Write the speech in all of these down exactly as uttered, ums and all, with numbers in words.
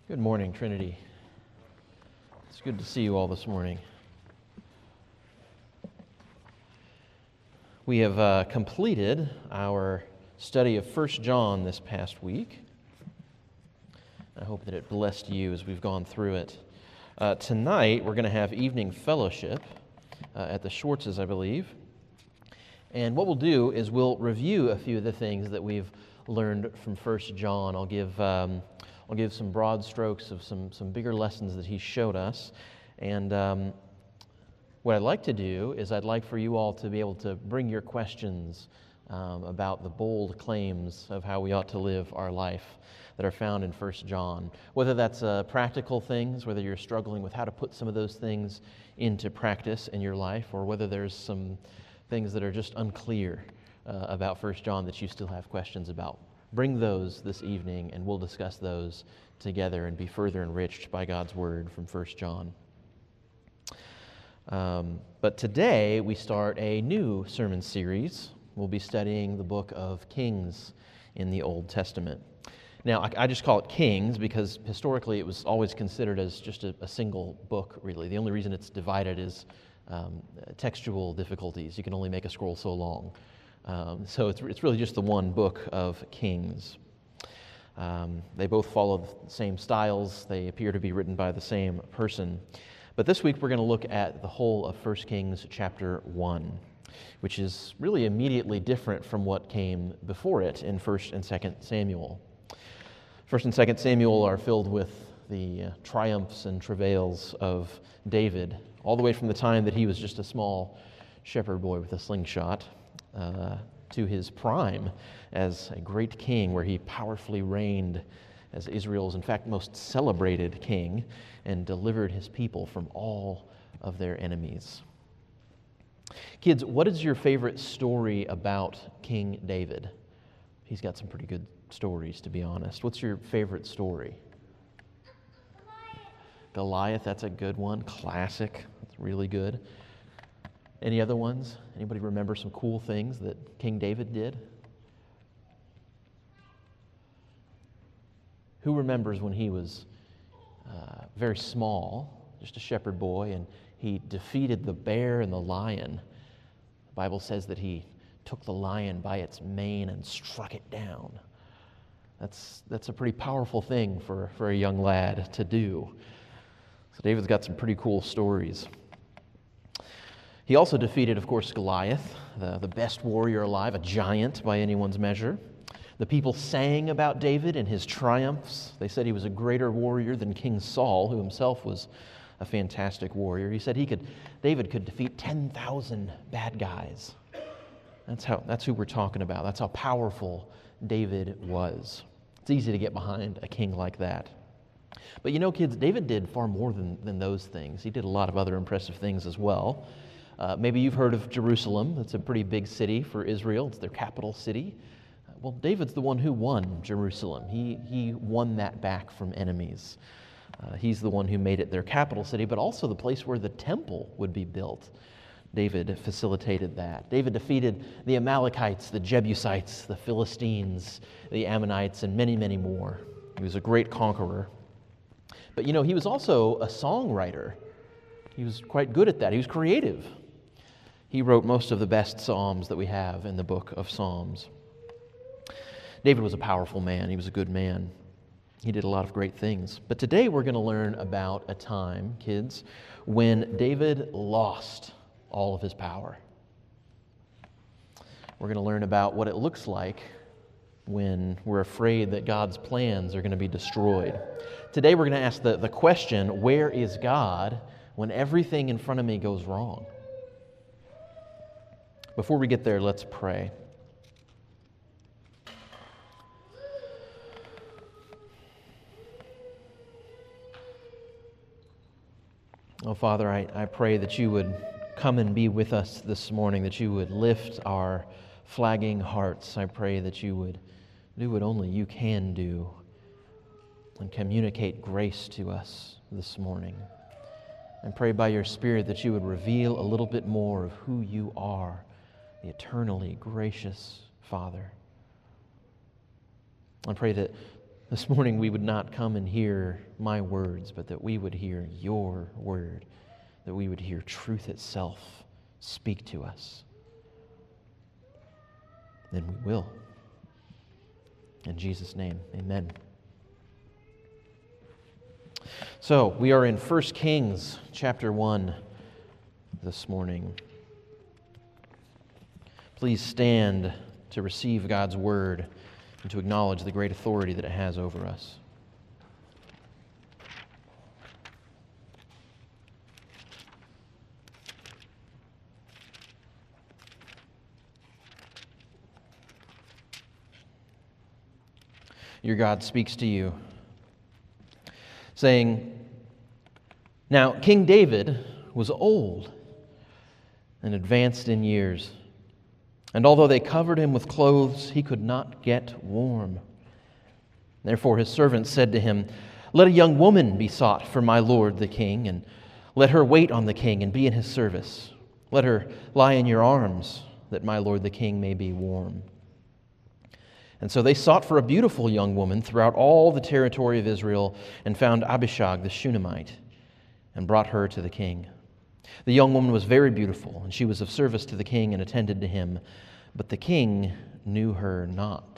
Good morning, Trinity. It's good to see you all this morning. We have uh, completed our study of First John this past week. I hope that it blessed you as we've gone through it. Uh, tonight, we're going to have evening fellowship uh, at the Schwartz's, I believe. And what we'll do is we'll review a few of the things that we've learned from First John. I'll give... Um, I'll give some broad strokes of some, some bigger lessons that he showed us. And um, what I'd like to do is I'd like for you all to be able to bring your questions um, about the bold claims of how we ought to live our life that are found in First John. Whether that's uh, practical things, whether you're struggling with how to put some of those things into practice in your life, or whether there's some things that are just unclear uh, about First John that you still have questions about. Bring those this evening, and we'll discuss those together and be further enriched by God's Word from First John. Um, but today, we start a new sermon series. We'll be studying the book of Kings in the Old Testament. Now, I, I just call it Kings because historically it was always considered as just a, a single book, really. The only reason it's divided is um, textual difficulties. You can only make a scroll so long. Um, so it's, it's really just the one book of Kings. Um, they both follow the same styles. They appear to be written by the same person. But this week we're going to look at the whole of First Kings chapter one, which is really immediately different from what came before it in First and Second Samuel. First and Second Samuel are filled with the uh, triumphs and travails of David, all the way from the time that he was just a small shepherd boy with a slingshot, Uh, to his prime as a great king, where he powerfully reigned as Israel's, in fact, most celebrated king, and delivered his people from all of their enemies. Kids, what is your favorite story about King David? He's got some pretty good stories, to be honest. What's your favorite story? Goliath, Goliath, that's a good one. Classic. That's really good. Any other ones? Anybody remember some cool things that King David did? Who remembers when he was uh, very small, just a shepherd boy, and he defeated the bear and the lion? The Bible says that he took the lion by its mane and struck it down. That's, that's a pretty powerful thing for, for a young lad to do. So David's got some pretty cool stories. He also defeated, of course, Goliath, the, the best warrior alive, a giant by anyone's measure. The people sang about David and his triumphs. They said he was a greater warrior than King Saul, who himself was a fantastic warrior. He said he could, David could defeat ten thousand bad guys. That's how. That's who we're talking about. That's how powerful David was. It's easy to get behind a king like that. But you know, kids, David did far more than, than those things. He did a lot of other impressive things as well. Uh, maybe you've heard of Jerusalem. It's a pretty big city for Israel. It's their capital city. Uh, well, David's the one who won Jerusalem. He, he won that back from enemies. Uh, he's the one who made it their capital city, but also the place where the temple would be built. David facilitated that. David defeated the Amalekites, the Jebusites, the Philistines, the Ammonites, and many, many more. He was a great conqueror. But you know, he was also a songwriter. He was quite good at that. He was creative. He wrote most of the best psalms that we have in the book of Psalms. David was a powerful man. He was a good man. He did a lot of great things. But today we're going to learn about a time, kids, when David lost all of his power. We're going to learn about what it looks like when we're afraid that God's plans are going to be destroyed. Today we're going to ask the, the question, where is God when everything in front of me goes wrong? Before we get there, let's pray. Oh, Father, I, I pray that you would come and be with us this morning, that you would lift our flagging hearts. I pray that you would do what only you can do and communicate grace to us this morning. And pray by your Spirit that you would reveal a little bit more of who you are, the eternally gracious Father. I pray that this morning we would not come and hear my words, but that we would hear your word, that we would hear truth itself speak to us. Then we will. In Jesus' name, amen. So, we are in First Kings chapter one this morning. Please stand to receive God's word and to acknowledge the great authority that it has over us. Your God speaks to you, saying, "Now King David was old and advanced in years, and although they covered him with clothes, he could not get warm. Therefore his servants said to him, 'Let a young woman be sought for my lord the king, and let her wait on the king and be in his service. Let her lie in your arms, that my lord the king may be warm.' And so they sought for a beautiful young woman throughout all the territory of Israel and found Abishag the Shunammite and brought her to the king. The young woman was very beautiful, and she was of service to the king and attended to him, but the king knew her not.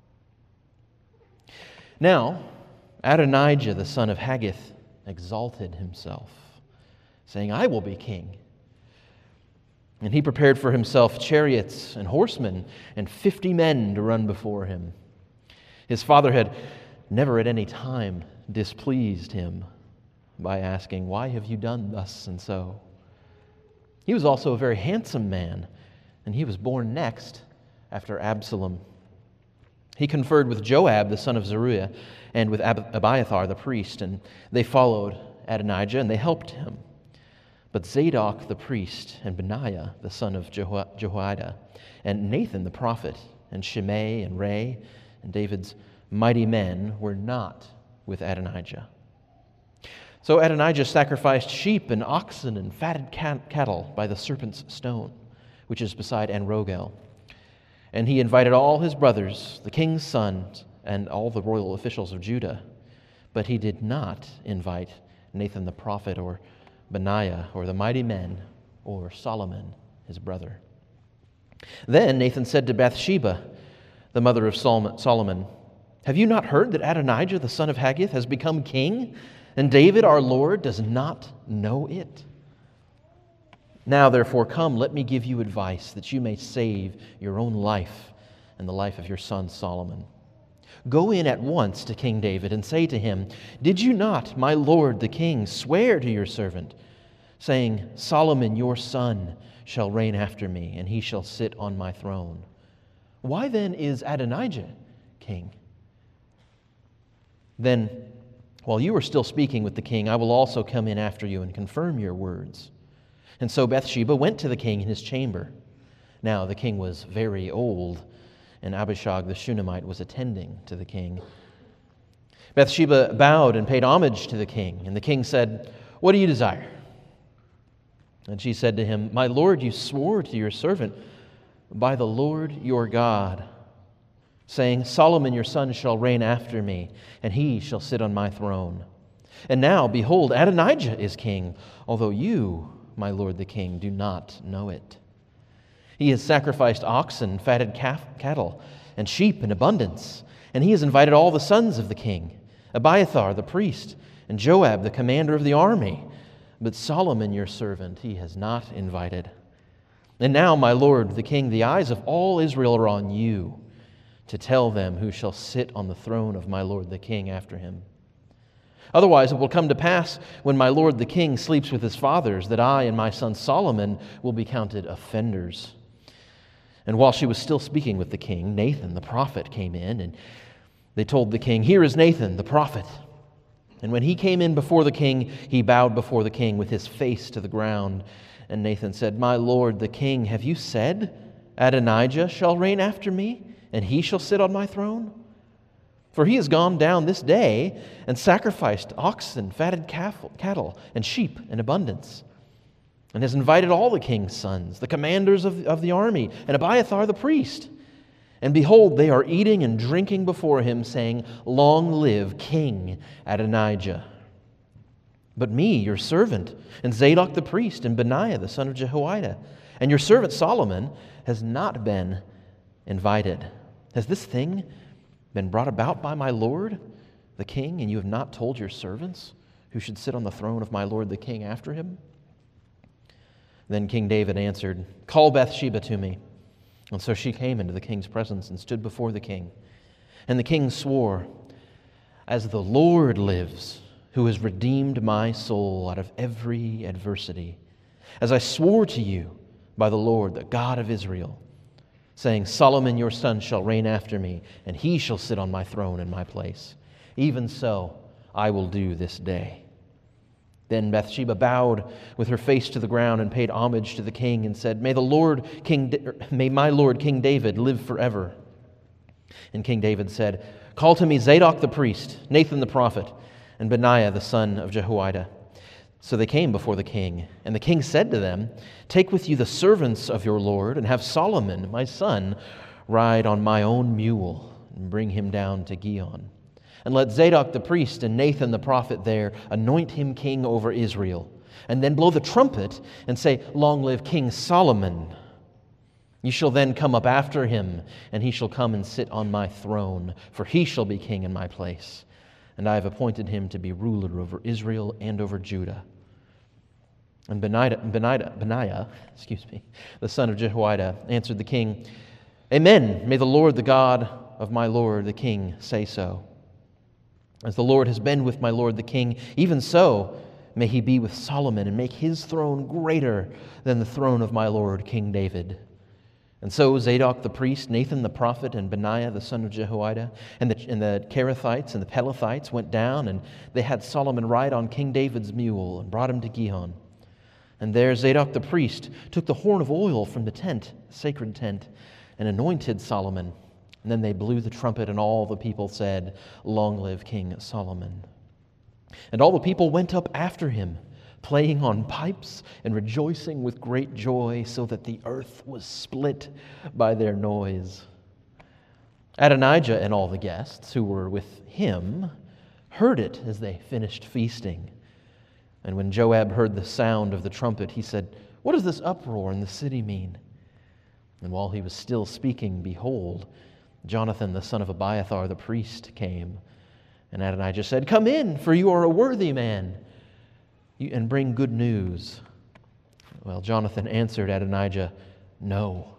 Now Adonijah the son of Haggith exalted himself, saying, 'I will be king.' And he prepared for himself chariots and horsemen and fifty men to run before him. His father had never at any time displeased him by asking, 'Why have you done thus and so?' He was also a very handsome man, and he was born next after Absalom. He conferred with Joab the son of Zeruiah and with Ab- Abiathar the priest, and they followed Adonijah and they helped him. But Zadok the priest, and Benaiah the son of Jeho- Jehoiada, and Nathan the prophet, and Shimei and Ray, and David's mighty men were not with Adonijah. So Adonijah sacrificed sheep and oxen and fatted cat- cattle by the serpent's stone, which is beside En-Rogel. And he invited all his brothers, the king's sons, and all the royal officials of Judah. But he did not invite Nathan the prophet, or Benaiah, or the mighty men, or Solomon, his brother. Then Nathan said to Bathsheba, the mother of Solomon, "Have you not heard that Adonijah, the son of Haggith, has become king, and David, our Lord, does not know it? Now, therefore, come, let me give you advice, that you may save your own life and the life of your son Solomon. Go in at once to King David and say to him, 'Did you not, my lord the king, swear to your servant, saying, Solomon your son shall reign after me, and he shall sit on my throne? Why then is Adonijah king? Then, while you are still speaking with the king, I will also come in after you and confirm your words.' And so Bathsheba went to the king in his chamber. Now the king was very old, and Abishag the Shunammite was attending to the king. Bathsheba bowed and paid homage to the king, and the king said, 'What do you desire?' And she said to him, 'My lord, you swore to your servant by the Lord your God, saying, Solomon your son shall reign after me, and he shall sit on my throne. And now, behold, Adonijah is king, although you, my lord the king, do not know it. He has sacrificed oxen, fatted calf, cattle, and sheep in abundance, and he has invited all the sons of the king, Abiathar the priest, and Joab the commander of the army. But Solomon your servant he has not invited. And now, my lord the king, the eyes of all Israel are on you, to tell them who shall sit on the throne of my lord the king after him. Otherwise it will come to pass, when my lord the king sleeps with his fathers, that I and my son Solomon will be counted offenders.' And while she was still speaking with the king, Nathan the prophet came in, and they told the king, 'Here is Nathan the prophet.' And when he came in before the king, he bowed before the king with his face to the ground. And Nathan said, 'My lord the king, have you said, Adonijah shall reign after me, and he shall sit on my throne? For he has gone down this day and sacrificed oxen, fatted cattle, and sheep in abundance, and has invited all the king's sons, the commanders of, of the army, and Abiathar the priest. And behold, they are eating and drinking before him, saying, Long live King Adonijah. But me, your servant, and Zadok the priest, and Benaiah the son of Jehoiada, and your servant Solomon has not been invited. Has this thing been brought about by my lord, the king, and you have not told your servants who should sit on the throne of my lord the king after him? Then King David answered, Call Bathsheba to me. And so she came into the king's presence and stood before the king. And the king swore, As the Lord lives, who has redeemed my soul out of every adversity, as I swore to you by the Lord, the God of Israel, saying, Solomon your son shall reign after me, and he shall sit on my throne in my place. Even so I will do this day. Then Bathsheba bowed with her face to the ground and paid homage to the king and said, May the Lord King, may my lord King David live forever. And King David said, Call to me Zadok the priest, Nathan the prophet, and Benaiah the son of Jehoiada. So they came before the king, and the king said to them, Take with you the servants of your lord, and have Solomon, my son, ride on my own mule, and bring him down to Gihon. And let Zadok the priest and Nathan the prophet there anoint him king over Israel, and then blow the trumpet and say, Long live King Solomon. You shall then come up after him, and he shall come and sit on my throne, for he shall be king in my place. And I have appointed him to be ruler over Israel and over Judah. And Benaiah, Benaiah, Benaiah, excuse me, the son of Jehoiada, answered the king, Amen. May the Lord, the God of my lord, the king, say so. As the Lord has been with my lord the king, even so may he be with Solomon and make his throne greater than the throne of my lord King David. And so Zadok the priest, Nathan the prophet, and Benaiah the son of Jehoiada, and the, and the Kerethites and the Pelethites went down, and they had Solomon ride on King David's mule and brought him to Gihon. And there Zadok the priest took the horn of oil from the tent, sacred tent, and anointed Solomon. And then they blew the trumpet, and all the people said, Long live King Solomon. And all the people went up after him, playing on pipes and rejoicing with great joy, so that the earth was split by their noise. Adonijah and all the guests who were with him heard it as they finished feasting. And when Joab heard the sound of the trumpet, he said, What does this uproar in the city mean? And while he was still speaking, behold, Jonathan, the son of Abiathar, the priest, came. And Adonijah said, Come in, for you are a worthy man, and bring good news. Well, Jonathan answered Adonijah, No,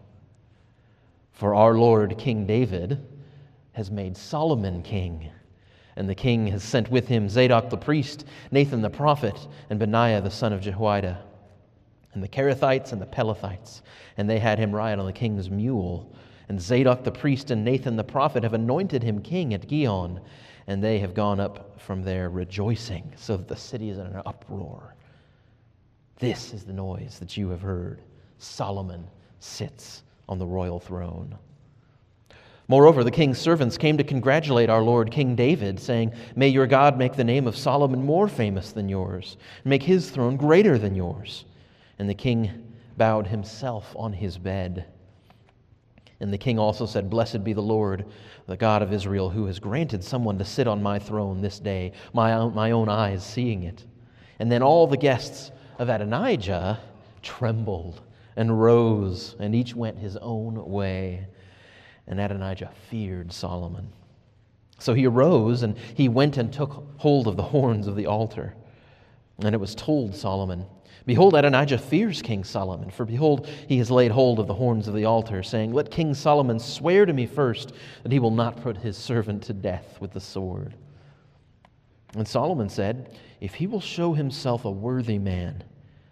for our Lord King David has made Solomon king, and the king has sent with him Zadok the priest, Nathan the prophet, and Benaiah the son of Jehoiada, and the Kerethites and the Pelethites, and they had him ride on the king's mule. And Zadok the priest and Nathan the prophet have anointed him king at Gihon, and they have gone up from there rejoicing, so that the city is in an uproar. This is the noise that you have heard. Solomon sits on the royal throne. Moreover, the king's servants came to congratulate our Lord King David, saying, May your God make the name of Solomon more famous than yours, and make his throne greater than yours. And the king bowed himself on his bed. And the king also said, Blessed be the Lord, the God of Israel, who has granted someone to sit on my throne this day, my own, my own eyes seeing it. And then all the guests of Adonijah trembled and rose, and each went his own way. And Adonijah feared Solomon. So he arose, and he went and took hold of the horns of the altar. And it was told Solomon, Behold, Adonijah fears King Solomon, for behold, he has laid hold of the horns of the altar, saying, Let King Solomon swear to me first that he will not put his servant to death with the sword. And Solomon said, If he will show himself a worthy man,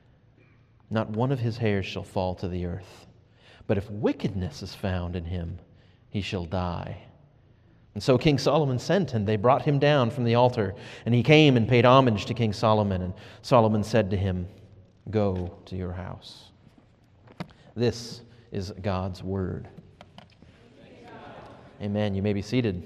not one of his hairs shall fall to the earth. But if wickedness is found in him, he shall die. And so King Solomon sent, and they brought him down from the altar. And he came and paid homage to King Solomon. And Solomon said to him, Go to your house. This is God's word. Amen. You may be seated.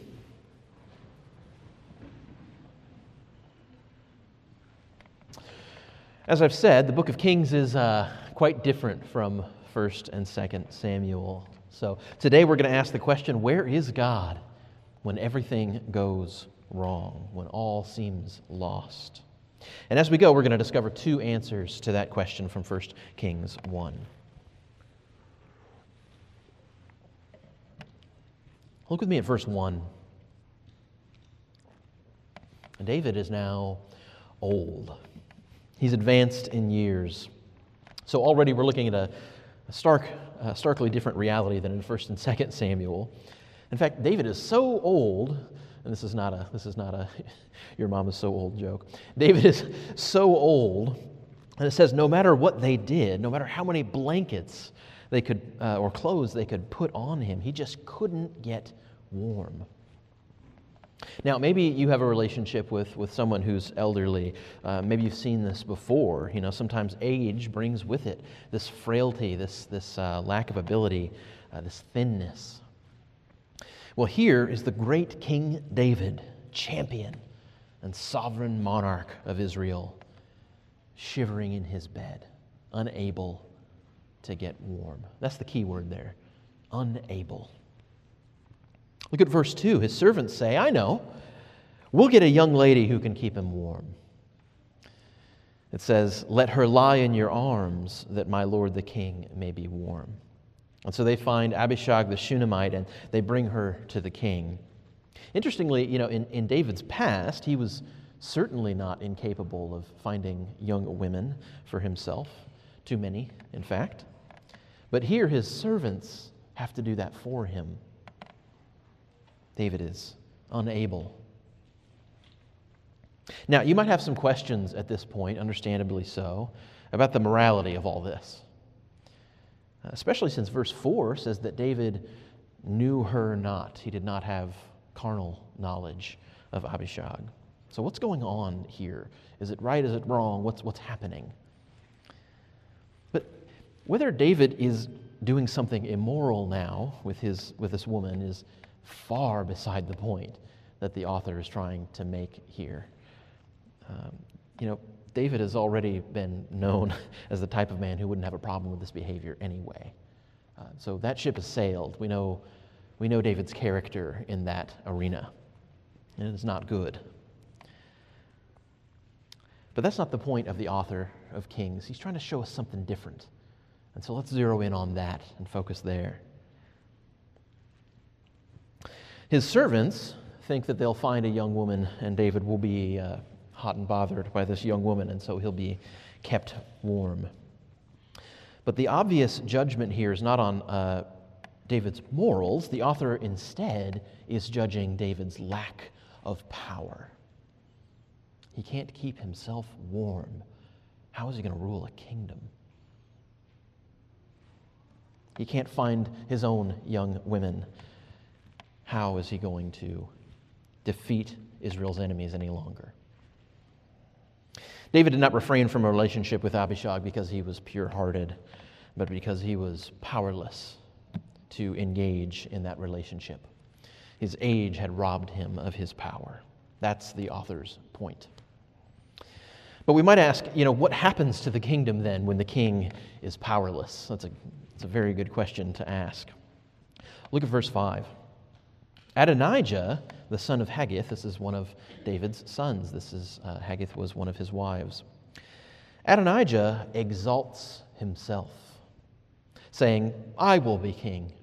As I've said, the book of Kings is uh, quite different from First and Second Samuel. So today we're going to ask the question, where is God when everything goes wrong, when all seems lost? And as we go, we're going to discover two answers to that question from First Kings one. Look with me at verse one. David is now old. He's advanced in years. So already we're looking at a, a stark, uh, starkly different reality than in First and Second Samuel. In fact, David is so old, and this is not a this is not a your mom is so old joke. David is so old, and it says no matter what they did, no matter how many blankets they could uh, or clothes they could put on him, he just couldn't get warm. Now, maybe you have a relationship with, with someone who's elderly. Uh, maybe you've seen this before. You know, sometimes age brings with it this frailty, this, this uh, lack of ability, uh, this thinness. Well, here is the great King David, champion and sovereign monarch of Israel, shivering in his bed, unable to get warm. That's the key word there, unable. Look at verse two. His servants say, I know, we'll get a young lady who can keep him warm. It says, let her lie in your arms that my lord the king may be warm. And so they find Abishag the Shunammite and they bring her to the king. Interestingly, you know, in, in David's past, he was certainly not incapable of finding young women for himself. Too many, in fact. But here his servants have to do that for him. David is unable. Now, you might have some questions at this point, understandably so, about the morality of all this. Especially since verse four says that David knew her not. He did not have carnal knowledge of Abishag. So what's going on here? Is it right? Is it wrong? What's, what's happening? But whether David is doing something immoral now with, his, with this woman is far beside the point that the author is trying to make here. Um, you know, David has already been known as the type of man who wouldn't have a problem with this behavior anyway. Uh, so that ship has sailed. We know, we know David's character in that arena, and it's not good. But that's not the point of the author of Kings. He's trying to show us something different. And so let's zero in on that and focus there. His servants think that they'll find a young woman and David will be uh, hot and bothered by this young woman, and so he'll be kept warm. But the obvious judgment here is not on uh, David's morals. The author instead is judging David's lack of power. He can't keep himself warm. How is he going to rule a kingdom? He can't find his own young women. How is he going to defeat Israel's enemies any longer? David did not refrain from a relationship with Abishag because he was pure-hearted, but because he was powerless to engage in that relationship. His age had robbed him of his power. That's the author's point. But we might ask, you know, what happens to the kingdom then when the king is powerless? That's a, that's a very good question to ask. Look at verse five. Adonijah, the son of Haggith, this is one of David's sons. This is uh, Haggith was one of his wives. Adonijah exalts himself, saying, I will be king.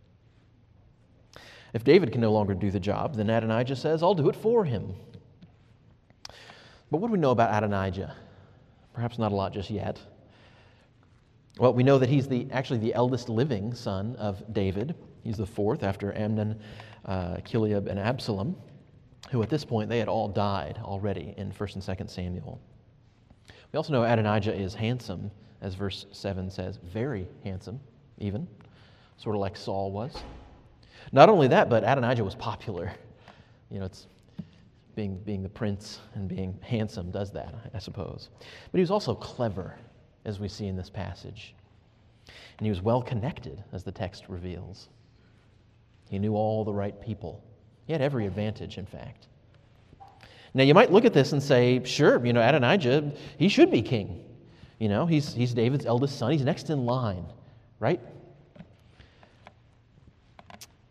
If David can no longer do the job, then Adonijah says, I'll do it for him. But what do we know about Adonijah? Perhaps not a lot just yet. Well, we know that he's the actually the eldest living son of David. He's the fourth after Amnon, uh, Chileab, and Absalom, who at this point, they had all died already in First and Second Samuel. We also know Adonijah is handsome, as verse seven says, very handsome, even, sort of like Saul was. Not only that, but Adonijah was popular. You know, it's being, being the prince and being handsome does that, I suppose. But he was also clever, as we see in this passage. And he was well connected, as the text reveals. He knew all the right people. He had every advantage, in fact. Now, you might look at this and say, sure, you know, Adonijah, he should be king. You know, he's, he's David's eldest son. He's next in line, right?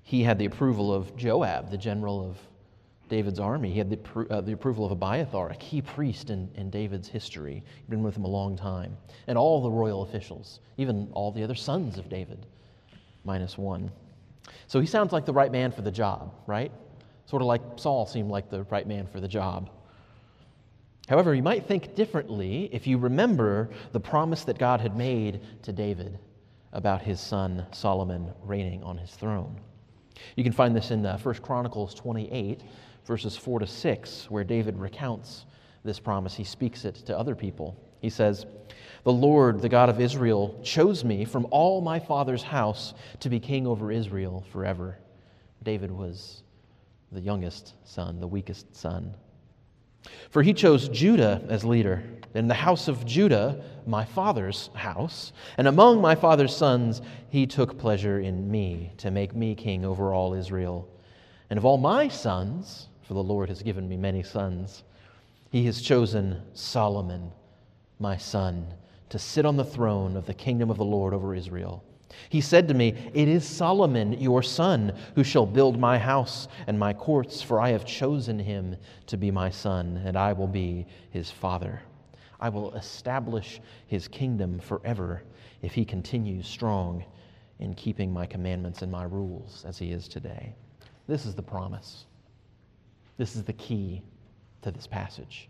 He had the approval of Joab, the general of David's army. He had the, uh, the approval of Abiathar, a key priest in, in David's history. He'd been with him a long time. And all the royal officials, even all the other sons of David, minus one. So he sounds like the right man for the job, right? Sort of like Saul seemed like the right man for the job. However, you might think differently if you remember the promise that God had made to David about his son Solomon reigning on his throne. You can find this in uh, First Chronicles twenty-eight, verses four to six, where David recounts this promise. He speaks it to other people. He says, "The Lord, the God of Israel, chose me from all my father's house to be king over Israel forever." David was the youngest son, the weakest son. "For he chose Judah as leader, in the house of Judah, my father's house, and among my father's sons he took pleasure in me, to make me king over all Israel. And of all my sons, for the Lord has given me many sons, he has chosen Solomon, my son, to sit on the throne of the kingdom of the Lord over Israel. He said to me, 'It is Solomon, your son, who shall build my house and my courts, for I have chosen him to be my son, and I will be his father. I will establish his kingdom forever if he continues strong in keeping my commandments and my rules as he is today.'" This is the promise. This is the key to this passage.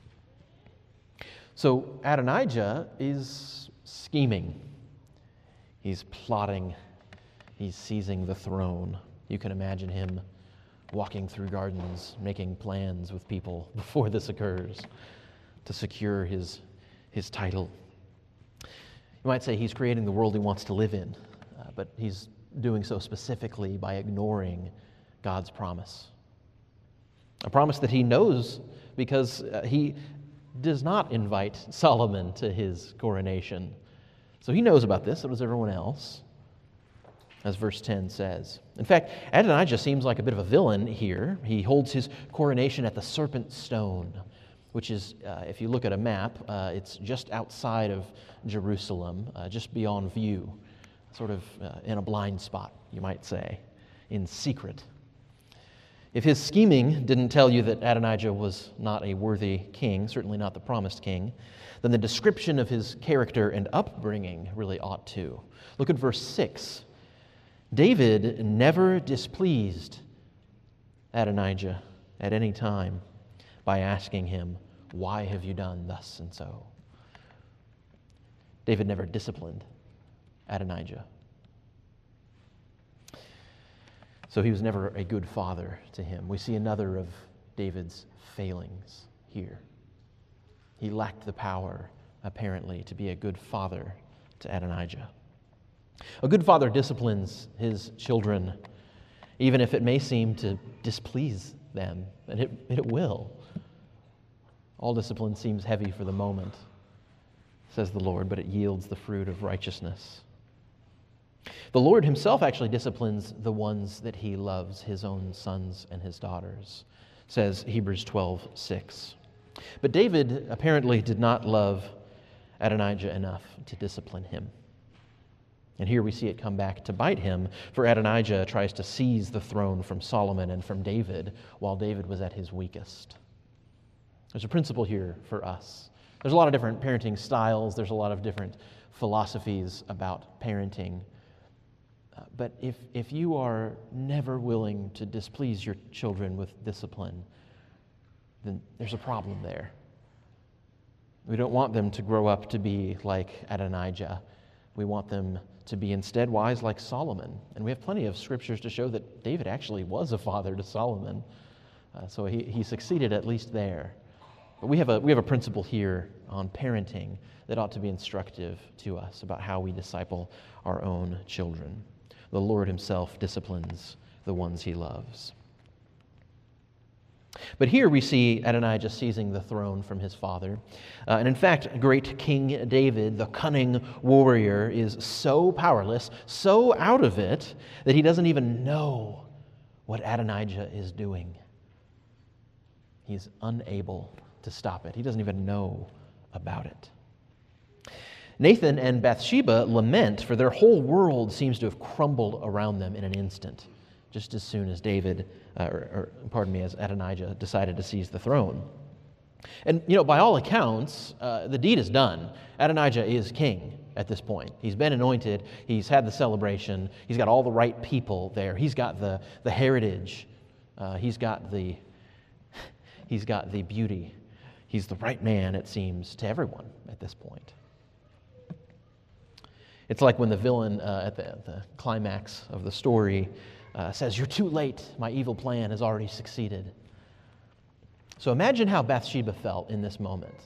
So Adonijah is scheming. He's plotting. He's seizing the throne. You can imagine him walking through gardens, making plans with people before this occurs to secure his, his title. You might say he's creating the world he wants to live in, uh, but he's doing so specifically by ignoring God's promise. A promise that he knows because uh, he does not invite Solomon to his coronation. So he knows about this, so does everyone else, as verse ten says. In fact, Adonijah seems like a bit of a villain here. He holds his coronation at the Serpent Stone, which is, uh, if you look at a map, uh, it's just outside of Jerusalem, uh, just beyond view, sort of uh, in a blind spot, you might say, in secret. If his scheming didn't tell you that Adonijah was not a worthy king, certainly not the promised king, then the description of his character and upbringing really ought to. Look at verse six. David never displeased Adonijah at any time by asking him, "Why have you done thus and so?" David never disciplined Adonijah. So he was never a good father to him. We see another of David's failings here. He lacked the power, apparently, to be a good father to Adonijah. A good father disciplines his children, even if it may seem to displease them, and it, it will. All discipline seems heavy for the moment, says the Lord, but it yields the fruit of righteousness. The Lord himself actually disciplines the ones that he loves, his own sons and his daughters, says Hebrews twelve six. But David apparently did not love Adonijah enough to discipline him. And here we see it come back to bite him, for Adonijah tries to seize the throne from Solomon and from David while David was at his weakest. There's a principle here for us. There's a lot of different parenting styles. There's a lot of different philosophies about parenting. Uh, but if, if you are never willing to displease your children with discipline, then there's a problem there. We don't want them to grow up to be like Adonijah. We want them to be instead wise like Solomon. And we have plenty of scriptures to show that David actually was a father to Solomon. Uh, so he, he succeeded at least there. But we have a we have a principle here on parenting that ought to be instructive to us about how we disciple our own children. The Lord himself disciplines the ones he loves. But here we see Adonijah seizing the throne from his father. Uh, and in fact, great King David, the cunning warrior, is so powerless, so out of it, that he doesn't even know what Adonijah is doing. He's unable to stop it. He doesn't even know about it. Nathan and Bathsheba lament, for their whole world seems to have crumbled around them in an instant. just as soon as David, uh, or, or pardon me, as Adonijah decided to seize the throne. And, you know, by all accounts, uh, the deed is done. Adonijah is king at this point. He's been anointed. He's had the celebration. He's got all the right people there. He's got the, the heritage. Uh, he's got the he's got the beauty. He's the right man, it seems, to everyone at this point. It's like when the villain uh, at the, the climax of the story uh, says, "You're too late. My evil plan has already succeeded." So imagine how Bathsheba felt in this moment.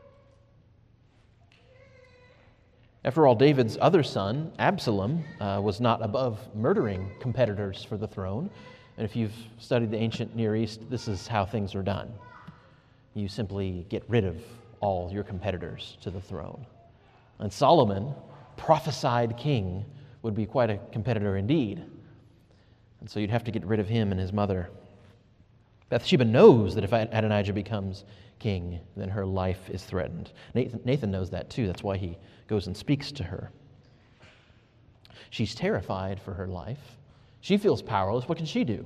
After all, David's other son, Absalom, uh, was not above murdering competitors for the throne. And if you've studied the ancient Near East, this is how things are done. You simply get rid of all your competitors to the throne. And Solomon, prophesied king, would be quite a competitor indeed. And so you'd have to get rid of him and his mother. Bathsheba knows that if Adonijah becomes king, then her life is threatened. Nathan, Nathan knows that too. That's why he goes and speaks to her. She's terrified for her life. She feels powerless. What can she do?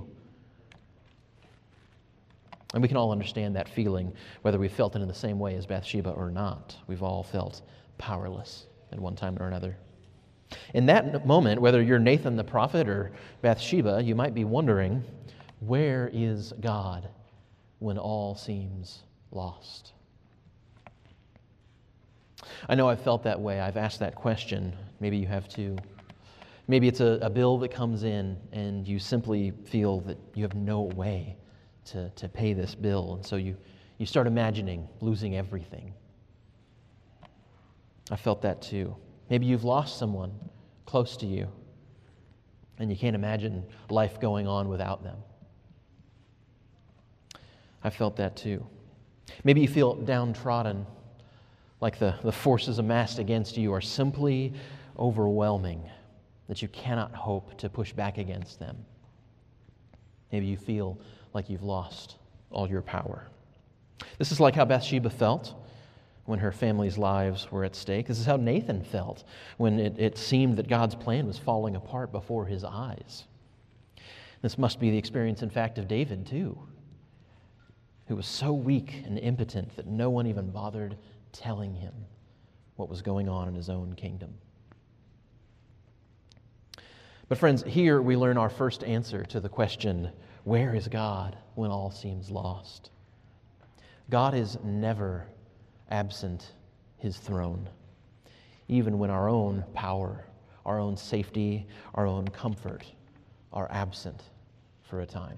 And we can all understand that feeling, whether we felt it in the same way as Bathsheba or not. We've all felt powerless at one time or another. In that moment, whether you're Nathan the prophet or Bathsheba, you might be wondering, where is God when all seems lost? I know I've felt that way. I've asked that question. Maybe you have too. Maybe it's a, a bill that comes in and you simply feel that you have no way to, to pay this bill. And so you, you start imagining losing everything. I felt that too. Maybe you've lost someone close to you and you can't imagine life going on without them. I felt that too. Maybe you feel downtrodden, like the, the forces amassed against you are simply overwhelming, that you cannot hope to push back against them. Maybe you feel like you've lost all your power. This is like how Bathsheba felt when her family's lives were at stake. This is how Nathan felt when it, it seemed that God's plan was falling apart before his eyes. This must be the experience, in fact, of David too, who was so weak and impotent that no one even bothered telling him what was going on in his own kingdom. But friends, here we learn our first answer to the question, where is God when all seems lost? God is never absent his throne, even when our own power, our own safety, our own comfort are absent for a time.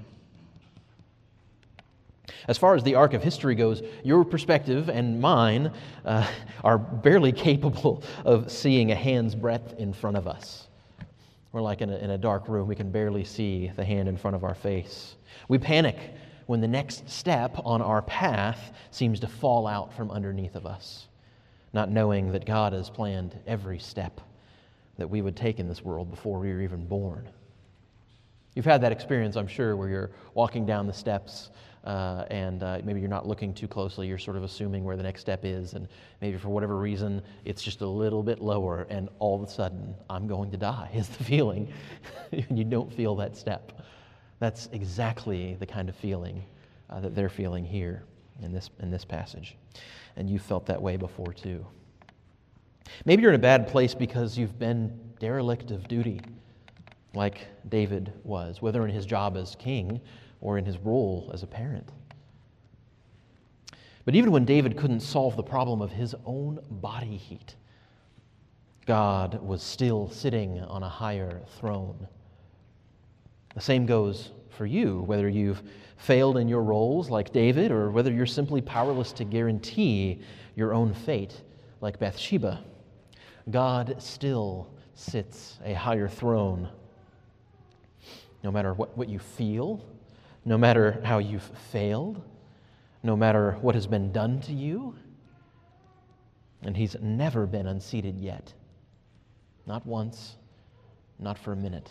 As far as the arc of history goes, your perspective and mine uh, are barely capable of seeing a hand's breadth in front of us. We're like in a, in a dark room. We can barely see the hand in front of our face. We panic when the next step on our path seems to fall out from underneath of us, not knowing that God has planned every step that we would take in this world before we were even born. You've had that experience, I'm sure, where you're walking down the steps uh, and uh, maybe you're not looking too closely. You're sort of assuming where the next step is, and maybe for whatever reason, it's just a little bit lower, and all of a sudden, I'm going to die is the feeling. You don't feel that step. That's exactly the kind of feeling uh, that they're feeling here in this, in this passage. And you felt that way before too. Maybe you're in a bad place because you've been derelict of duty, like David was, whether in his job as king or in his role as a parent. But even when David couldn't solve the problem of his own body heat, God was still sitting on a higher throne. The same goes for you, whether you've failed in your roles like David or whether you're simply powerless to guarantee your own fate like Bathsheba. God still sits a higher throne. No matter what, what you feel, no matter how you've failed, no matter what has been done to you, and he's never been unseated yet. Not once, not for a minute.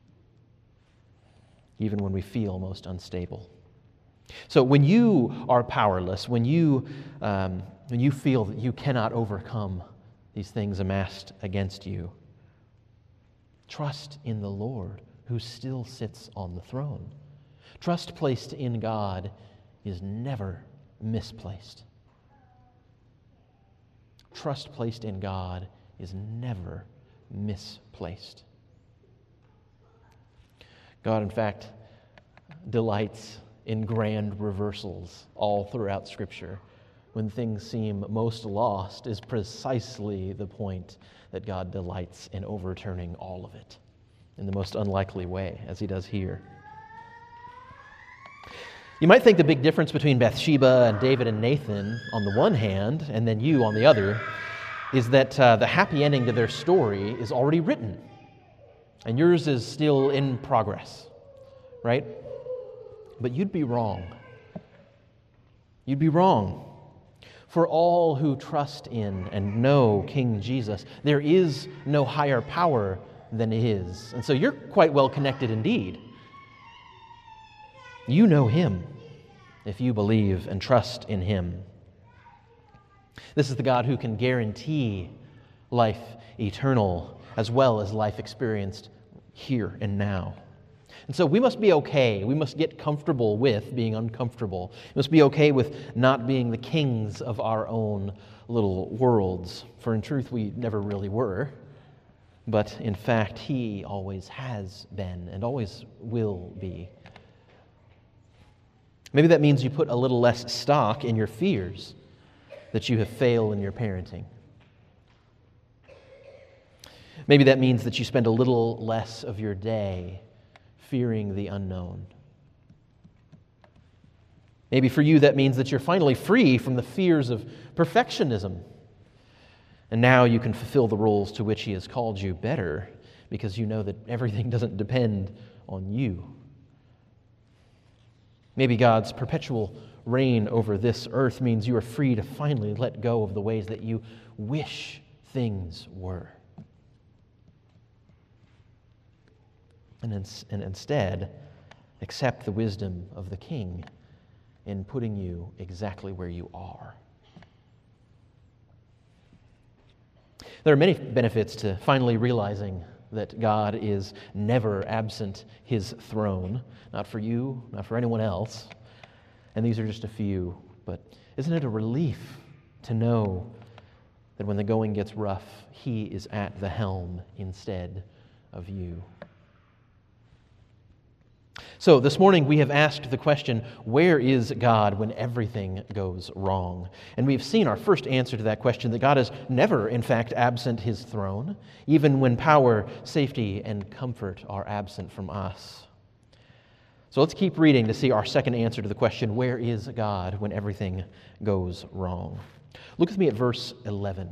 Even when we feel most unstable. So when you are powerless, when you, um, when you feel that you cannot overcome these things amassed against you, trust in the Lord who still sits on the throne. Trust placed in God is never misplaced. Trust placed in God is never misplaced. God, in fact, delights in grand reversals all throughout Scripture. When things seem most lost is precisely the point that God delights in overturning all of it in the most unlikely way, as he does here. You might think the big difference between Bathsheba and David and Nathan on the one hand, and then you on the other, is that uh, the happy ending to their story is already written, and yours is still in progress, right? But you'd be wrong. You'd be wrong. For all who trust in and know King Jesus, there is no higher power than His. And so you're quite well connected indeed. You know Him if you believe and trust in Him. This is the God who can guarantee life eternal as well as life experienced here and now. And so we must be okay. We must get comfortable with being uncomfortable. We must be okay with not being the kings of our own little worlds. For in truth, we never really were. But in fact, He always has been and always will be. Maybe that means you put a little less stock in your fears that you have failed in your parenting. Maybe that means that you spend a little less of your day fearing the unknown. Maybe for you that means that you're finally free from the fears of perfectionism. And now you can fulfill the roles to which He has called you better because you know that everything doesn't depend on you. Maybe God's perpetual reign over this earth means you are free to finally let go of the ways that you wish things were. And, ins- and instead, accept the wisdom of the King in putting you exactly where you are. There are many benefits to finally realizing that God is never absent His throne, not for you, not for anyone else. And these are just a few, but isn't it a relief to know that when the going gets rough, He is at the helm instead of you? So this morning we have asked the question, where is God when everything goes wrong? And we've seen our first answer to that question, that God is never, in fact, absent His throne, even when power, safety, and comfort are absent from us. So let's keep reading to see our second answer to the question, where is God when everything goes wrong? Look with me at verse eleven.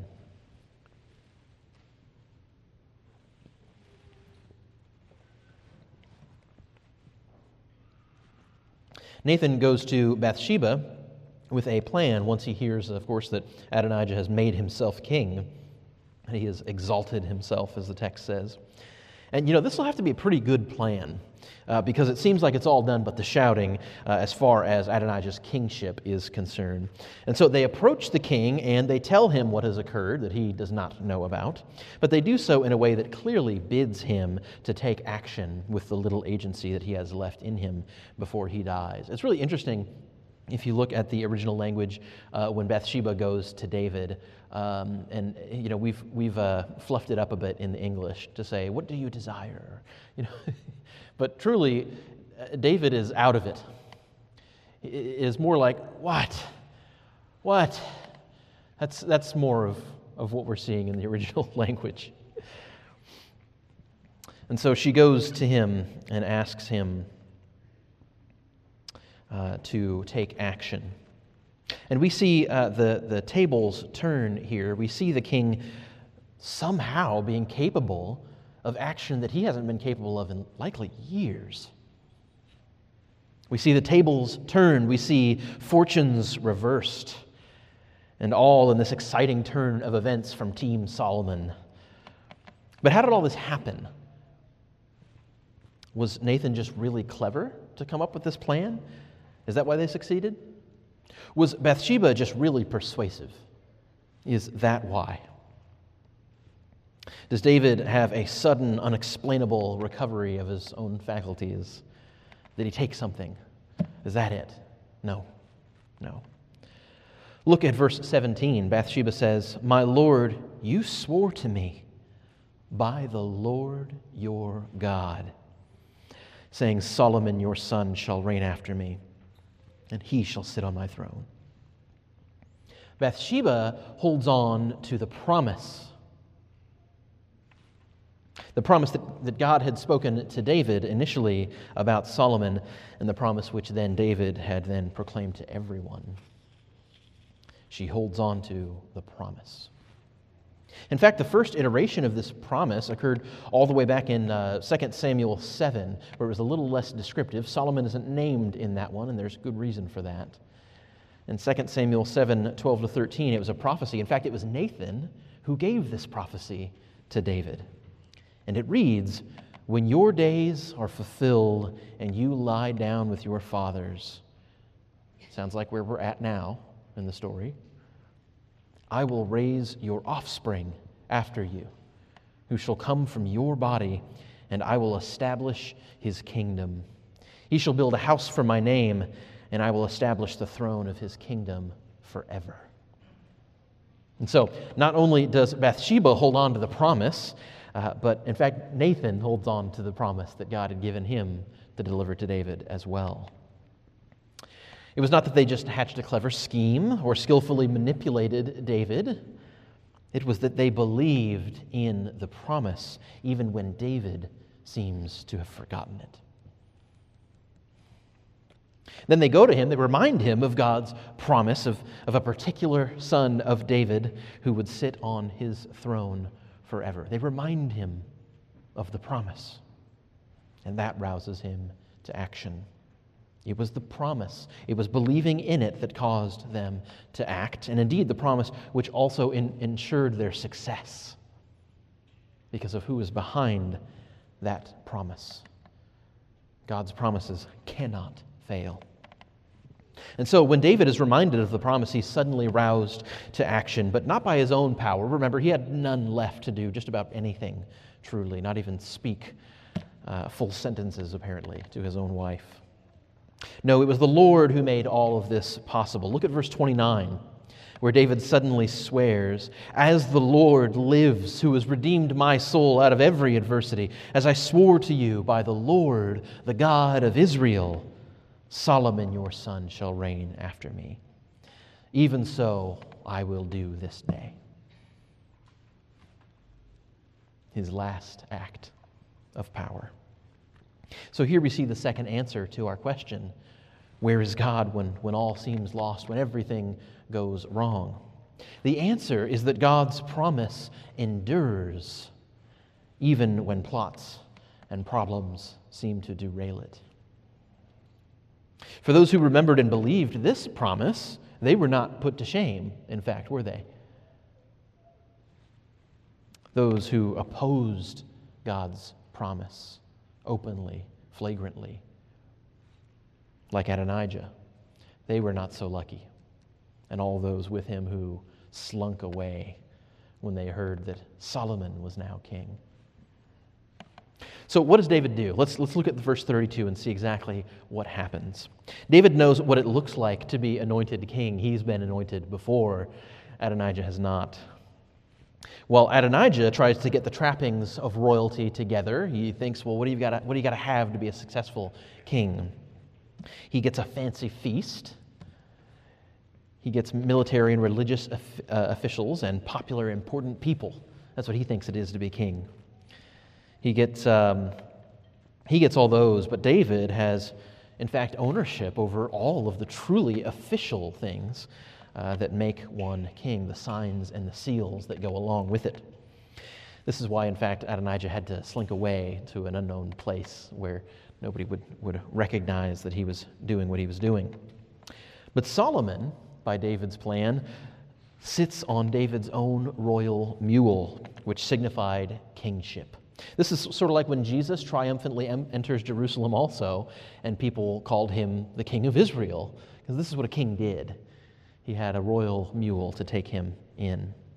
Nathan goes to Bathsheba with a plan once he hears, of course, that Adonijah has made himself king. He has exalted himself, as the text says. And, you know, this will have to be a pretty good plan uh, because it seems like it's all done but the shouting uh, as far as Adonijah's kingship is concerned. And so they approach the king and they tell him what has occurred that he does not know about. But they do so in a way that clearly bids him to take action with the little agency that he has left in him before he dies. It's really interesting. If you look at the original language, uh, when Bathsheba goes to David, um, and you know we've we've uh, fluffed it up a bit in the English to say, "What do you desire?" You know, but truly, uh, David is out of it. It is more like, "What? What?" That's that's more of of what we're seeing in the original language. And so she goes to him and asks him Uh, to take action. And we see uh, the, the tables turn here. We see the king somehow being capable of action that he hasn't been capable of in likely years. We see the tables turn. We see fortunes reversed. And all in this exciting turn of events from Team Solomon. But how did all this happen? Was Nathan just really clever to come up with this plan? Is that why they succeeded? Was Bathsheba just really persuasive? Is that why? Does David have a sudden, unexplainable recovery of his own faculties? Did he take something? Is that it? No. No. Look at verse seventeen. Bathsheba says, "My Lord, you swore to me by the Lord your God, saying, Solomon your son shall reign after me, and he shall sit on my throne." Bathsheba holds on to the promise. The promise that, that God had spoken to David initially about Solomon, and the promise which then David had then proclaimed to everyone. She holds on to the promise. In fact, the first iteration of this promise occurred all the way back in uh, Second Samuel seven, where it was a little less descriptive. Solomon isn't named in that one, and there's good reason for that. In Second Samuel seven, twelve to thirteen, it was a prophecy. In fact, it was Nathan who gave this prophecy to David. And it reads, "When your days are fulfilled and you lie down with your fathers," sounds like where we're at now in the story, "I will raise your offspring after you, who shall come from your body, and I will establish his kingdom. He shall build a house for my name, and I will establish the throne of his kingdom forever." And so, not only does Bathsheba hold on to the promise, uh, but in fact, Nathan holds on to the promise that God had given him to deliver to David as well. It was not that they just hatched a clever scheme or skillfully manipulated David. It was that they believed in the promise, even when David seems to have forgotten it. Then they go to him, they remind him of God's promise of, of a particular son of David who would sit on his throne forever. They remind him of the promise, and that rouses him to action. It was the promise, it was believing in it that caused them to act, and indeed the promise which also in, ensured their success because of who is behind that promise. God's promises cannot fail. And so when David is reminded of the promise, he's suddenly roused to action, but not by his own power. Remember, he had none left to do just about anything, truly, not even speak uh, full sentences, apparently, to his own wife. No, it was the Lord who made all of this possible. Look at verse twenty-nine, where David suddenly swears, "As the Lord lives, who has redeemed my soul out of every adversity, as I swore to you by the Lord, the God of Israel, Solomon your son shall reign after me. Even so I will do this day." His last act of power. So here we see the second answer to our question: where is God when, when all seems lost, when everything goes wrong? The answer is that God's promise endures even when plots and problems seem to derail it. For those who remembered and believed this promise, they were not put to shame, in fact, were they? Those who opposed God's promise openly, flagrantly, like Adonijah, they were not so lucky. And all those with him who slunk away when they heard that Solomon was now king. So what does David do? Let's, let's look at verse thirty-two and see exactly what happens. David knows what it looks like to be anointed king. He's been anointed before. Adonijah has not. While Adonijah tries to get the trappings of royalty together, he thinks, well, what do you got to, what do you got to have to be a successful king? He gets a fancy feast. He gets military and religious uh, officials and popular, important people. That's what he thinks it is to be king. He gets, um, he gets all those, but David has, in fact, ownership over all of the truly official things Uh, that make one king, the signs and the seals that go along with it. This is why, in fact, Adonijah had to slink away to an unknown place where nobody would, would recognize that he was doing what he was doing. But Solomon, by David's plan, sits on David's own royal mule, which signified kingship. This is sort of like when Jesus triumphantly em- enters Jerusalem also, and people called him the King of Israel, because this is what a king did. He had a royal mule to take him in.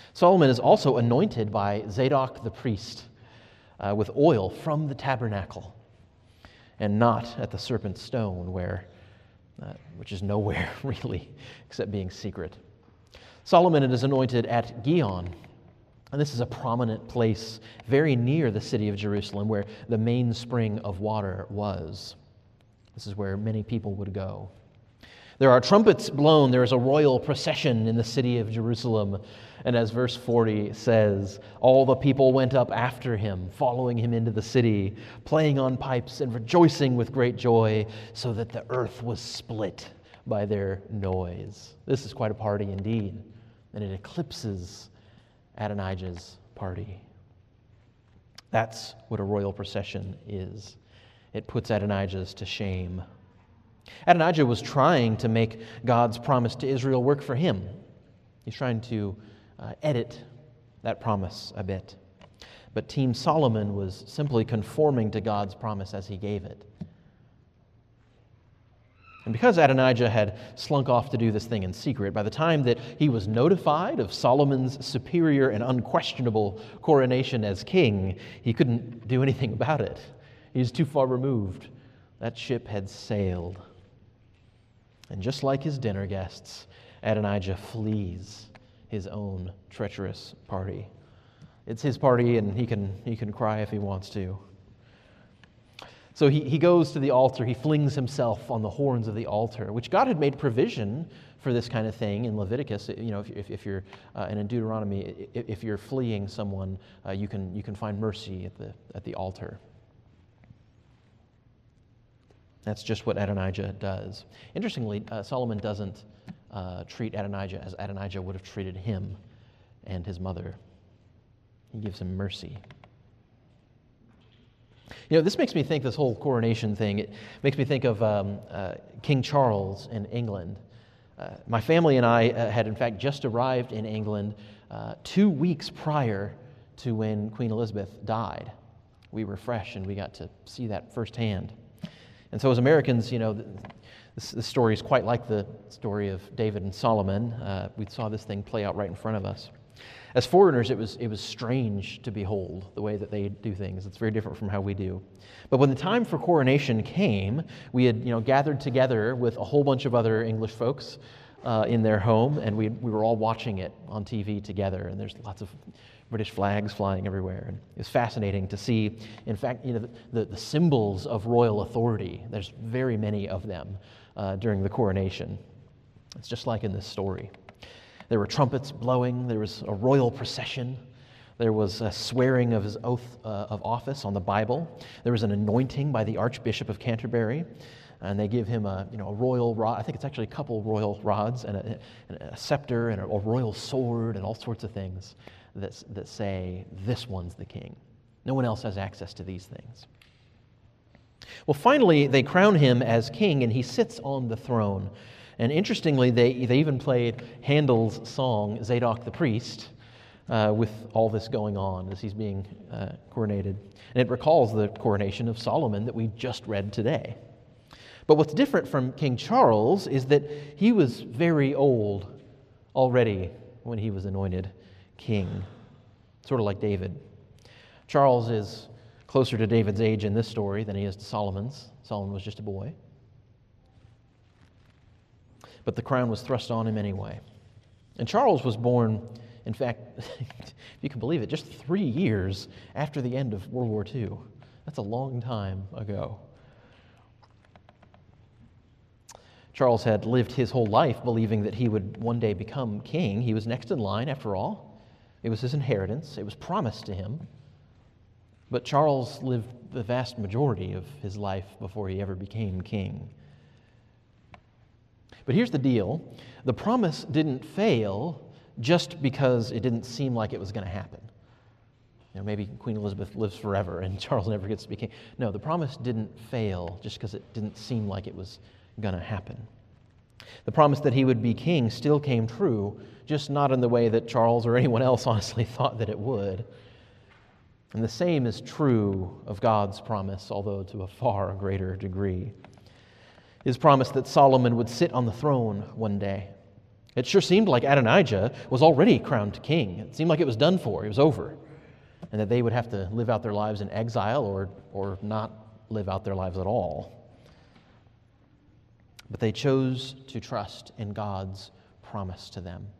Solomon is also anointed by Zadok the priest uh, with oil from the tabernacle, and not at the serpent stone, where, uh, which is nowhere really except being secret. Solomon is anointed at Gihon, and this is a prominent place very near the city of Jerusalem where the main spring of water was. This is where many people would go. There are trumpets blown. There is a royal procession in the city of Jerusalem. And as verse forty says, all the people went up after him, following him into the city, playing on pipes and rejoicing with great joy, so that the earth was split by their noise. This is quite a party indeed, and it eclipses Adonijah's party. That's what a royal procession is. It puts Adonijah's to shame. Adonijah was trying to make God's promise to Israel work for him. He's trying to uh, edit that promise a bit. But Team Solomon was simply conforming to God's promise as he gave it. And because Adonijah had slunk off to do this thing in secret, by the time that he was notified of Solomon's superior and unquestionable coronation as king, he couldn't do anything about it. He was too far removed. That ship had sailed. And just like his dinner guests, Adonijah flees his own treacherous party. It's his party, and he can, he can cry if he wants to. So he, he goes to the altar. He flings himself on the horns of the altar, which God had made provision for this kind of thing in Leviticus. You know, if, if you're, uh, and in Deuteronomy, if you're fleeing someone, uh, you can you can find mercy at the at the altar. That's just what Adonijah does. Interestingly, uh, Solomon doesn't uh, treat Adonijah as Adonijah would have treated him and his mother. He gives him mercy. You know, this makes me think, this whole coronation thing, it makes me think of um, uh, King Charles in England. Uh, my family and I uh, had, in fact, just arrived in England uh, two weeks prior to when Queen Elizabeth died. We were fresh, and we got to see that firsthand. And so as Americans, you know, this, this story is quite like the story of David and Solomon. Uh, we saw this thing play out right in front of us. As foreigners, it was it was strange to behold the way that they do things. It's very different from how we do. But when the time for coronation came, we had you know gathered together with a whole bunch of other English folks uh, in their home, and we we were all watching it on T V together. And there's lots of British flags flying everywhere, and it's fascinating to see. In fact, you know the the, the symbols of royal authority. There's very many of them uh, during the coronation. It's just like in this story. There were trumpets blowing. There was a royal procession. There was a swearing of his oath uh, of office on the Bible. There was an anointing by the Archbishop of Canterbury, and they give him a you know a royal rod. I think it's actually a couple royal rods and a, and a scepter and a, a royal sword and all sorts of things that that say this one's the king. No one else has access to these things. Well, finally, they crown him as king, and he sits on the throne. And interestingly, they, they even played Handel's song, Zadok the Priest, uh, with all this going on as he's being uh, coronated. And it recalls the coronation of Solomon that we just read today. But what's different from King Charles is that he was very old already when he was anointed king, sort of like David. Charles is closer to David's age in this story than he is to Solomon's. Solomon was just a boy. But the crown was thrust on him anyway. And Charles was born, in fact, if you can believe it, just three years after the end of World War Two. That's a long time ago. Charles had lived his whole life believing that he would one day become king. He was next in line, after all. It was his inheritance. It was promised to him. But Charles lived the vast majority of his life before he ever became king. But here's the deal. The promise didn't fail just because it didn't seem like it was going to happen. You know, maybe Queen Elizabeth lives forever and Charles never gets to be king. No, the promise didn't fail just because it didn't seem like it was going to happen. The promise that he would be king still came true, just not in the way that Charles or anyone else honestly thought that it would. And the same is true of God's promise, although to a far greater degree. His promise that Solomon would sit on the throne one day, It sure seemed like Adonijah was already crowned king. It seemed like it was done for, it was over, and that they would have to live out their lives in exile or, or not live out their lives at all. But they chose to trust in God's promise to them.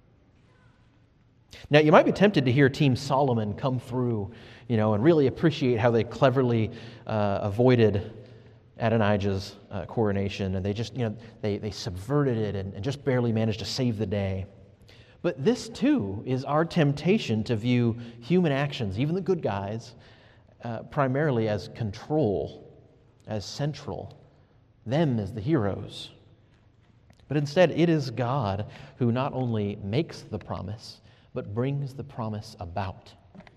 Now, you might be tempted to hear Team Solomon come through, you know, and really appreciate how they cleverly uh, avoided Adonijah's uh, coronation, and they just, you know, they, they subverted it and, and just barely managed to save the day. But this, too, is our temptation to view human actions, even the good guys, uh, primarily as control, as central, them as the heroes. But instead, it is God who not only makes the promise, but brings the promise about.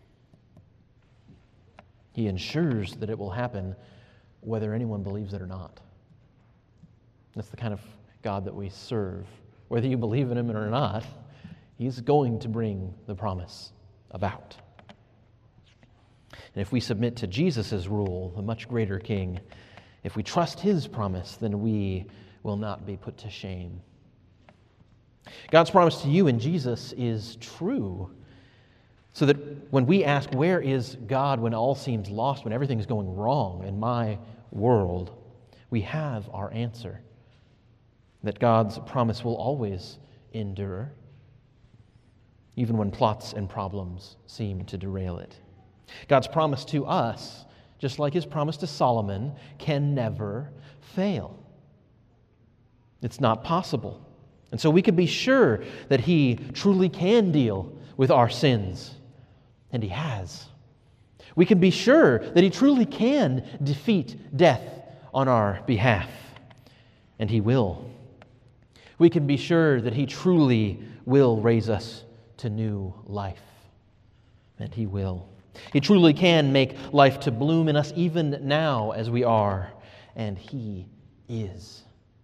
He ensures that it will happen whether anyone believes it or not. That's the kind of God that we serve. Whether you believe in Him or not, He's going to bring the promise about. And if we submit to Jesus' rule, the much greater King, if we trust His promise, then we will not be put to shame. God's promise to you in Jesus is true, so that when we ask, where is God when all seems lost, when everything's going wrong in my world, we have our answer, that God's promise will always endure, even when plots and problems seem to derail it. God's promise to us, just like His promise to Solomon, can never fail. It's not possible. And so we can be sure that He truly can deal with our sins, and He has. We can be sure that He truly can defeat death on our behalf, and He will. We can be sure that He truly will raise us to new life, and He will. He truly can make life to bloom in us even now as we are, and He is.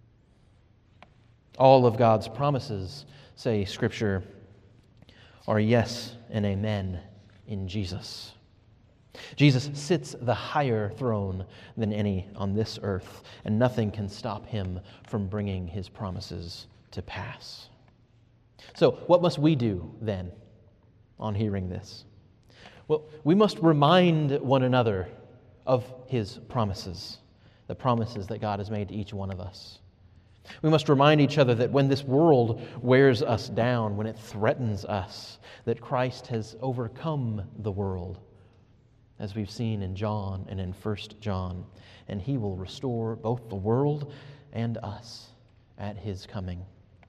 All of God's promises, say Scripture, are yes and amen in Jesus. Jesus sits the higher throne than any on this earth, and nothing can stop Him from bringing His promises to pass. So, what must we do then on hearing this? Well, we must remind one another of His promises, the promises that God has made to each one of us. We must remind each other that when this world wears us down, when it threatens us, that Christ has overcome the world, as we've seen in John and in First John, and He will restore both the world and us at His coming.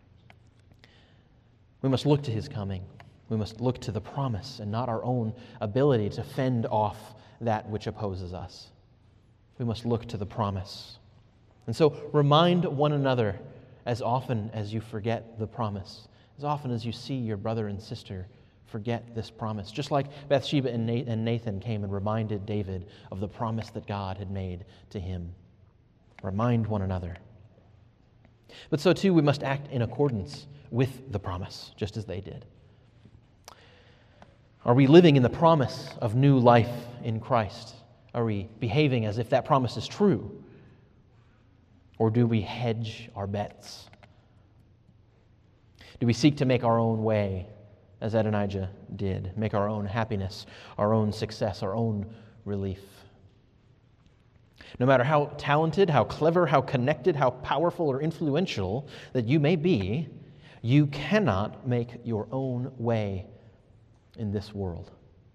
We must look to His coming. We must look to the promise and not our own ability to fend off that which opposes us. We must look to the promise. And so remind one another as often as you forget the promise, as often as you see your brother and sister forget this promise. Just like Bathsheba and Nathan came and reminded David of the promise that God had made to him. Remind one another. But so too, we must act in accordance with the promise, just as they did. Are we living in the promise of new life in Christ? Are we behaving as if that promise is true? Or do we hedge our bets? Do we seek to make our own way, as Adonijah did, make our own happiness, our own success, our own relief? No matter how talented, how clever, how connected, how powerful or influential that you may be, you cannot make your own way in this world.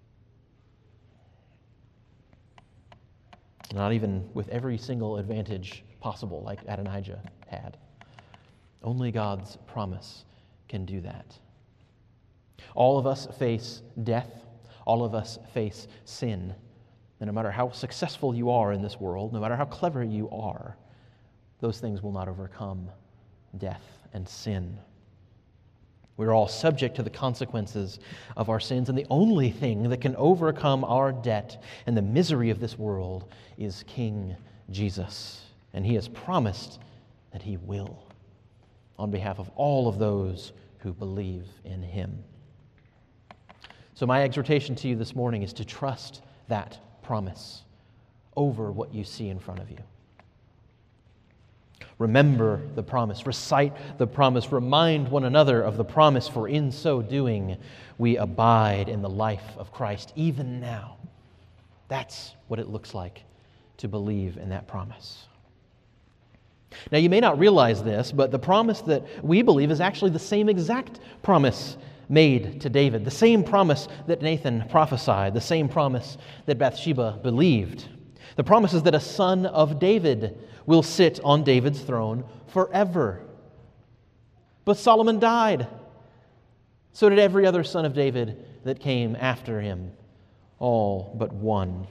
Not even with every single advantage possible, like Adonijah had. Only God's promise can do that. All of us face death. All of us face sin. And no matter how successful you are in this world, no matter how clever you are, those things will not overcome death and sin. We're all subject to the consequences of our sins, and the only thing that can overcome our debt and the misery of this world is King Jesus. And He has promised that He will, on behalf of all of those who believe in Him. So my exhortation to you this morning is to trust that promise over what you see in front of you. Remember the promise, recite the promise, remind one another of the promise, for in so doing we abide in the life of Christ even now. That's what it looks like to believe in that promise. Now, you may not realize this, but the promise that we believe is actually the same exact promise made to David, the same promise that Nathan prophesied, the same promise that Bathsheba believed. The promise is that a son of David will sit on David's throne forever. But Solomon died. So did every other son of David that came after him, all but one.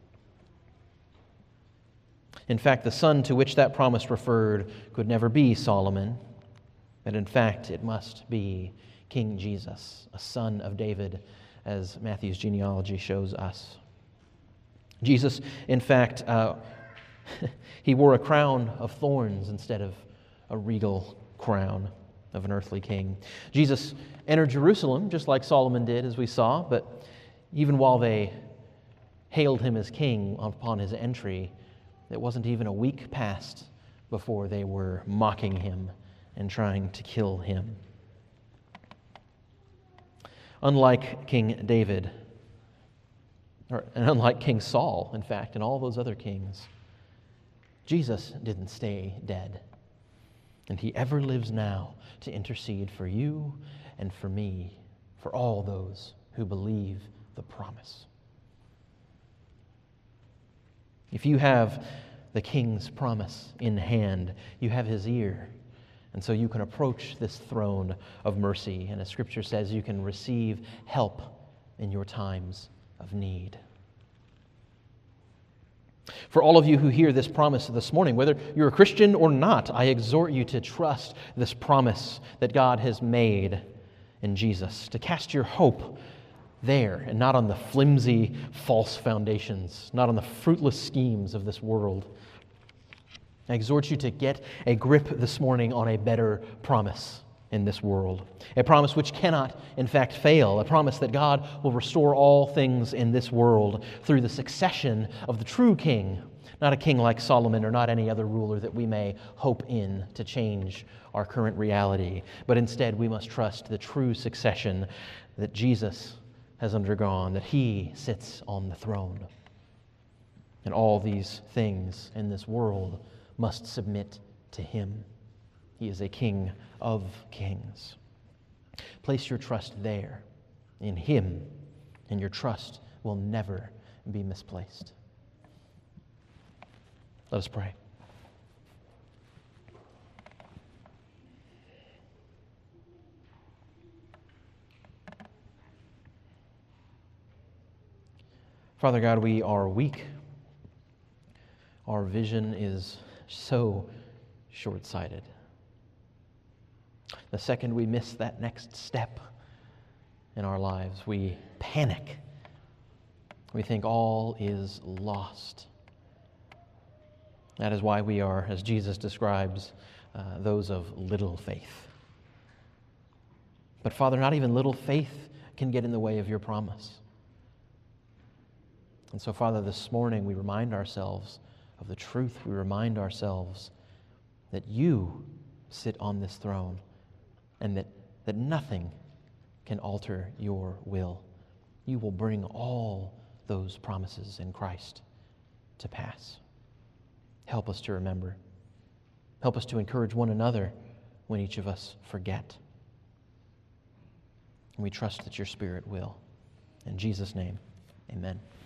In fact, the son to which that promise referred could never be Solomon, but in fact, it must be King Jesus, a son of David, as Matthew's genealogy shows us. Jesus, in fact, uh, he wore a crown of thorns instead of a regal crown of an earthly king. Jesus entered Jerusalem just like Solomon did, as we saw, but even while they hailed him as king upon his entry, it wasn't even a week passed before they were mocking him and trying to kill him. Unlike King David, or, and unlike King Saul, in fact, and all those other kings, Jesus didn't stay dead. And he ever lives now to intercede for you and for me, for all those who believe the promise. If you have the King's promise in hand, you have his ear. And so you can approach this throne of mercy. And as Scripture says, you can receive help in your times of need. For all of you who hear this promise this morning, whether you're a Christian or not, I exhort you to trust this promise that God has made in Jesus, to cast your hope there and not on the flimsy, false foundations, not on the fruitless schemes of this world. I exhort you to get a grip this morning on a better promise in this world, a promise which cannot, in fact, fail, a promise that God will restore all things in this world through the succession of the true king, not a king like Solomon or not any other ruler that we may hope in to change our current reality, but instead we must trust the true succession that Jesus has undergone, that he sits on the throne. And all these things in this world must submit to him. He is a king of kings. Place your trust there, in him, and your trust will never be misplaced. Let us pray. Father God, we are weak. Our vision is so short-sighted. The second we miss that next step in our lives, we panic. We think all is lost. That is why we are, as Jesus describes, uh, those of little faith. But Father, not even little faith can get in the way of your promise. And so, Father, this morning we remind ourselves of the truth. We remind ourselves that you sit on this throne and that, that nothing can alter your will. You will bring all those promises in Christ to pass. Help us to remember. Help us to encourage one another when each of us forget. And we trust that your Spirit will. In Jesus' name, amen.